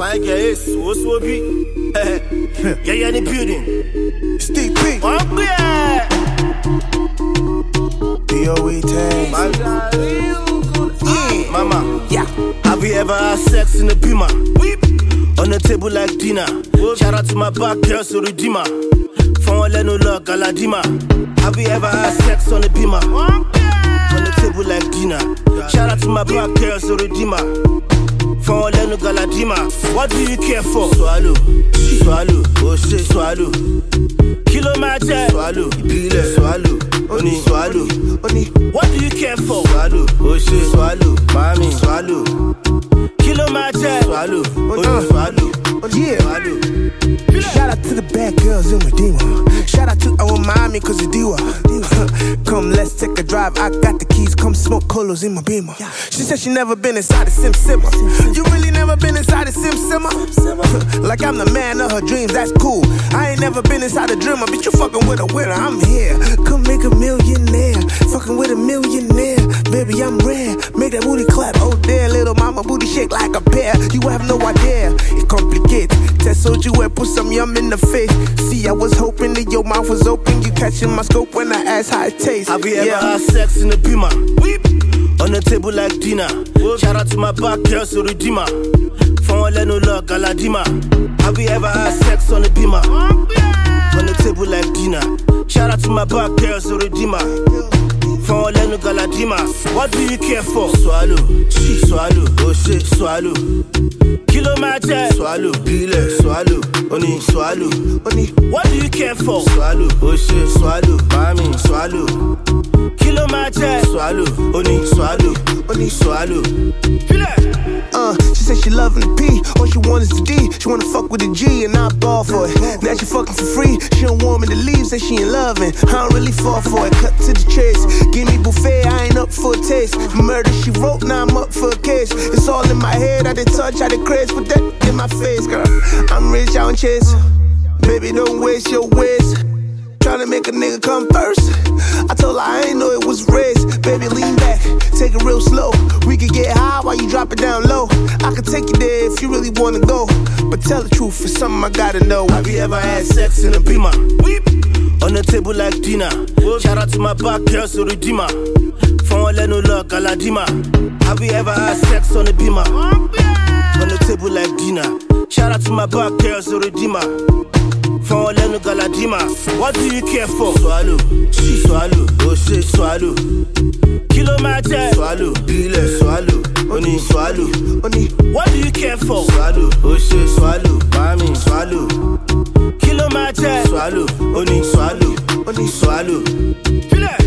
Fine girl, it's so big. Yeah, in the building. Steve P. Oh, yeah. DOE tags. Mama, yeah. Have you ever had sex in a Beamer? On the table like dinner. Shout out to my back girls, so redeemer. From no luck, Galadima. Have you ever had sex on the Beamer? On the table like dinner. Shout out to my back girls, so redeemer. From no Galadima. What do you care for? Swallow, swallow, oh shit, swallow. Kilo magic, swallow, ibile, swallow, oni swallow, oni. What do you care for? Swallow, oh shit, swallow, mommy, swallow. Kilo magic, swallow, oni swallow, Yeah. swallow. Shout out to the bad girls in Redeemer. Shout out to our mommy, cause you do Come, let's take a drive. I got the keys, come smoke colos in my Beamer. She said she never been inside a Sim Simmer. You really never been inside a Sim Simmer? Like I'm the man of her dreams, that's cool. I ain't never been inside a dreamer, bitch, you fucking with a winner, I'm here. Come make a millionaire, fucking with a millionaire. Baby, I'm rare, make that booty clap. Oh there, little mama, booty shake like a pear. You have no idea, it's complicated. Test sold you and put some yum in the face. See, I was hoping that your mouth was open. You catching my scope when I ask how it tastes. Have you ever had sex in a Beamer? On the table like dinner. Shout out to my back girls, so redeemer. From no luck, Galadima. Have you ever had sex on a Beamer? On the table like dinner. Shout out to my back girls, so redeemer. From no Galadima. What do you care for? Swallow, swallow, oh shit, swallow. Kilo magic, swallow, bile, swallow, oni swallow, oni. What do you care for? Swallow, oh shit, swallow, mommy, swallow. Kilo magic, swallow, oni swallow, oni swallow. She said she loving the P, all she want is the D. She wanna fuck with the G and I ball for it. Now she fucking for free, she don't want me to leave, say she ain't loving. I don't really fall for it, cut to the chase. Give me buffet, I ain't up for a taste. Murder she wrote, now I'm up for a case. It's all in my head, I did touch, I did craze. Put that in my face, girl. I'm rich, I don't chase. Baby, don't waste your ways. Tryna make a nigga come first. I told her I ain't know it was race. Baby, lean back, take it real slow. We could get high while you drop it down low. I could take you there if you really wanna go. But tell the truth, it's something I gotta know. Have you ever had sex in a Beamer? On the table like dinner. Shout out to my back girls, so redeemer. From no luck, Galadima. Have you ever had sex on a Beamer? On the table like dinner. Shout out to my back girls, so redeemer. From no Galadima. What do you care for? Swallow, swallow, oh shit, swallow. Kilo magic, swallow, bile, swallow, oni swallow, oni. What do you care for? Swallow, oh shit, swallow, mommy, swallow. Kilo magic, swallow, oni swallow, oni swallow.